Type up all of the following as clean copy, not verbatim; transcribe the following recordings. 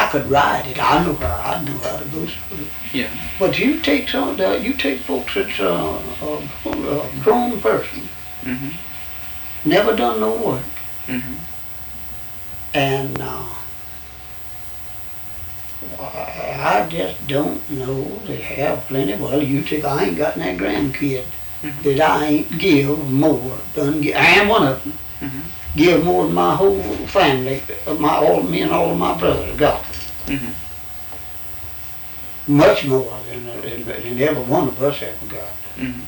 could ride it. I knew how to go through it. Yeah. But you take you take folks that's a grown person, Mhm. never done no work, Mhm. and I just don't know. They have plenty. Well, I ain't got that grandkid Mhm. that I ain't give more. I am one of them. Mhm. Give more than my whole family, me and all of my brothers got. Mhm. Much more than every one of us ever got. Mhm.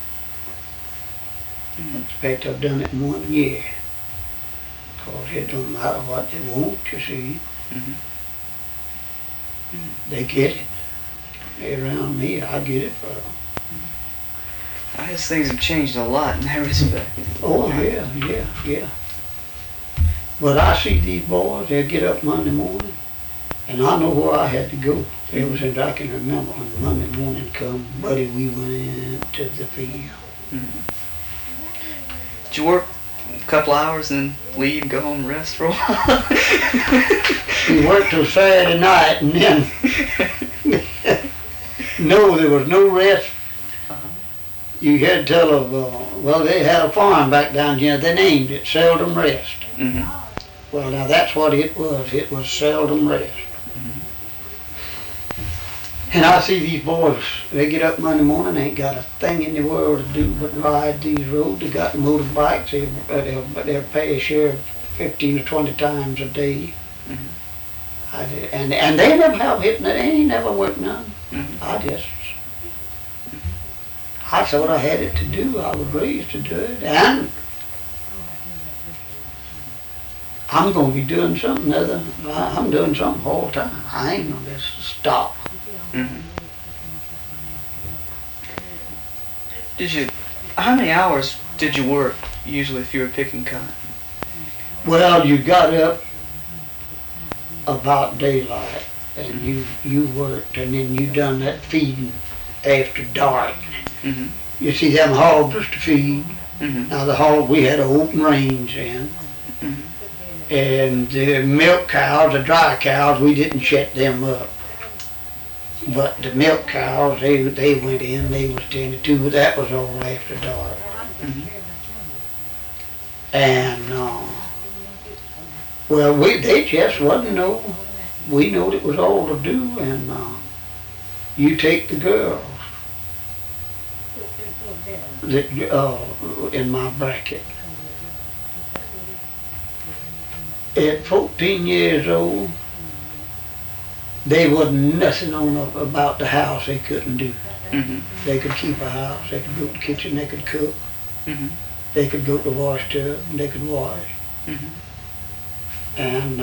In fact, I've done it in 1 year. Because it don't matter what they want, you see. Mhm. They get it. They around me, I get it for them. I guess things have changed a lot in that respect. Oh, yeah. But I see these boys, they'll get up Monday morning, and I know where I had to go. Ever since I can remember, when Monday morning come, buddy, we went to the field. Mhm. Did you work a couple hours and then leave and go home and rest for a while? We worked till Saturday night, and then, no, there was no rest. You had to tell of, well, they had a farm back down here, they named it Seldom Rest. Mhm. Well, now that's what it was seldom rest. And I see these boys, they get up Monday morning, they ain't got a thing in the world to do but ride these roads. They got motorbikes, but they'll pay a share 15 or 20 times a day. Mhm. And they never have hit, they ain't never worked none. Mhm. I thought I had it to do, I was raised to do it, and I'm gonna be doing something other, I'm doing something all the time. I ain't gonna just stop. Mhm. How many hours did you work usually if you were picking cotton? Well, you got up about daylight and you worked, and then you done that feeding after dark. Mhm. You see them hogs was to feed. Mhm. Now the hog, we had an open range then. Mhm. And the milk cows, the dry cows, we didn't shut them up. But the milk cows, they went in, they was tended to, but that was all after dark. Mhm. And, well, they just wasn't we knowed it was all to do, and you take the girls that in my bracket. At 14 years old, they wasn't nothing about the house they couldn't do. Mhm. They could keep a house, they could go to the kitchen, they could cook, Mhm. they could go to the wash tub, and they could wash. Mhm. And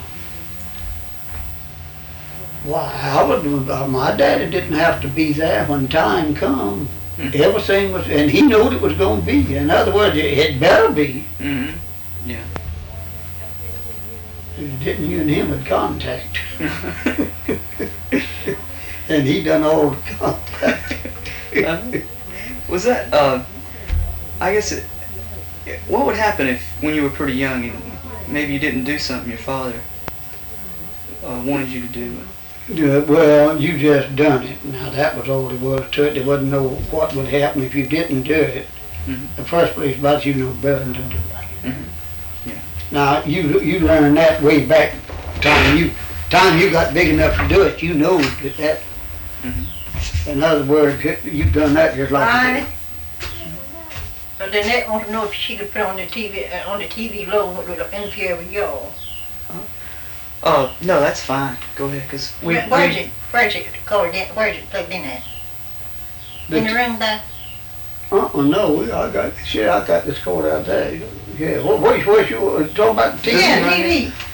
my daddy didn't have to be there when time come. Mhm. Everything was, and he knew it was going to be. In other words, it better be. Mhm. Yeah. Didn't you and him had contact? And he done all the contact. Was that, I guess what would happen if, when you were pretty young and maybe you didn't do something your father wanted you to do? Well, you just done it. Now that was all there was to it. There wasn't no what would happen if you didn't do it. Mhm. The first place about you know better than to do it. Mhm. Yeah. Now you learned that way back time you got big enough to do it. You know that. Mhm. In other words, you've done that just like. Ronnie? So Lynette wants to know if she could put on the TV low with the interfere with y'all. Oh, no, that's fine. Go ahead, because Where's it plugged in at? In the room there? No, I got this cord out there. Yeah, where's you talking about the TV? Yeah, TV.